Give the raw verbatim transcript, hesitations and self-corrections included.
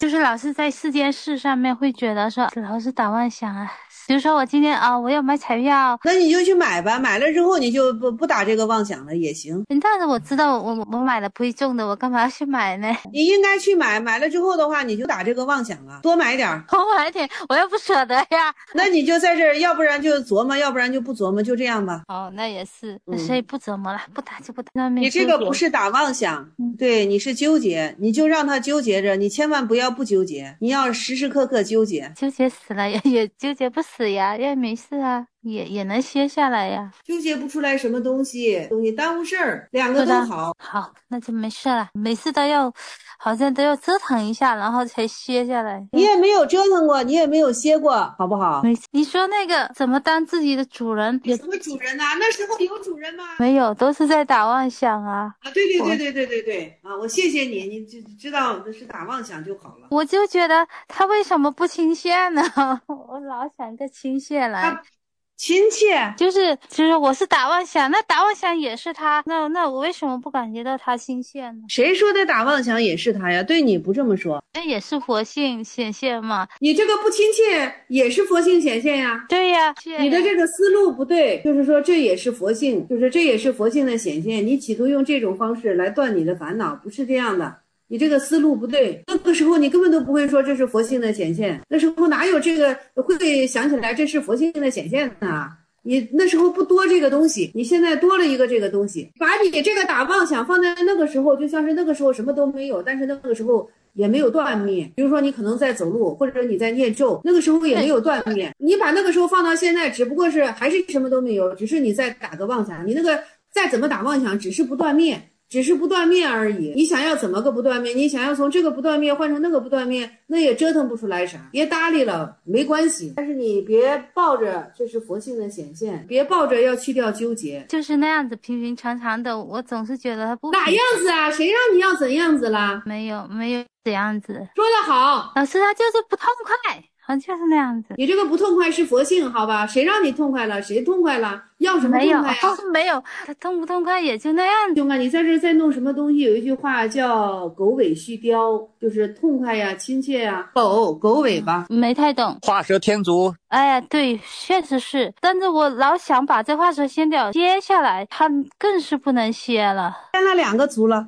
就是老是在四件事上面会觉得说老是打妄想啊。比如说我今天啊，我要买彩票， 那你就去买吧，买了之后你就不不打这个妄想了也行。 但是我知道我我买了不会中的，我干嘛要去买呢？ 你应该去买，买了之后的话你就打这个妄想啊，多买点儿。 多买点，我又不舍得呀。 那你就在这儿，要不然就琢磨，要不然就不琢磨，就这样吧。 哦，那也是， 嗯、 所以不琢磨了，不打就不打。 你这个不是打妄想，嗯、对，你是纠结，你就让他纠结着，你千万不要不纠结，你要时时刻刻纠结。 纠结死了也也纠结不死呀，也没事啊，也也能歇下来呀。 纠结不出来什么东西，东西耽误事儿，两个都好。 好，那就没事了，每次都要，好像都要折腾一下，然后才歇下来。 你也没有折腾过，你也没有歇过，好不好？ 没，你说那个怎么当自己的主人？ 什么主人呐、啊？那时候有主人吗？ 没有，都是在打妄想啊。 啊，对对对对对对对啊！我谢谢你，你知知道那是打妄想就好了。 我就觉得他为什么不倾泻呢？我老想个倾泻来。 亲切就是就是我是打妄想，那打妄想也是他，那那我为什么不感觉到他倾泻呢？ 谁说的打妄想也是他呀？对你不这么说， 那也是佛性显现嘛。 你这个不亲切也是佛性显现呀。 对呀， 你的这个思路不对，就是说这也是佛性，就是这也是佛性的显现。你企图用这种方式来断你的烦恼，不是这样的。你这个思路不对，那个时候你根本都不会说这是佛性的显现，那时候哪有这个会想起来这是佛性的显现呢？你那时候不多这个东西，你现在多了一个这个东西，把你这个打妄想放在那个时候，就像是那个时候什么都没有，但是那个时候也没有断灭。比如说你可能在走路，或者你在念咒，那个时候也没有断灭。你把那个时候放到现在，只不过是还是什么都没有，只是你在打个妄想，你那个再怎么打妄想，只是不断灭。只是不断灭而已，你想要怎么个不断灭？你想要从这个不断灭换成那个不断灭，那也折腾不出来啥。别搭理了，没关系。但是你别抱着这是佛性的显现，别抱着要去掉纠结， 就是那样子平平常常的。我总是觉得他不哪样子啊？谁让你要怎样子啦？ 没有没有怎样子。 说得好， 老师他就是不痛快。好像就是那样子， 你这个不痛快是佛性，好吧？谁让你痛快了？谁痛快了？要什么痛快呀、啊？ 没有，他痛不痛快也就那样。 兄弟，你在这在弄什么东西？有一句话叫“狗尾续貂”，就是痛快呀、亲切呀。狗狗尾巴， 没太懂。 画蛇添足。 哎呀，对，确实是，但是我老想把这画蛇添足歇下来，他更是不能歇了。 添了两个足了。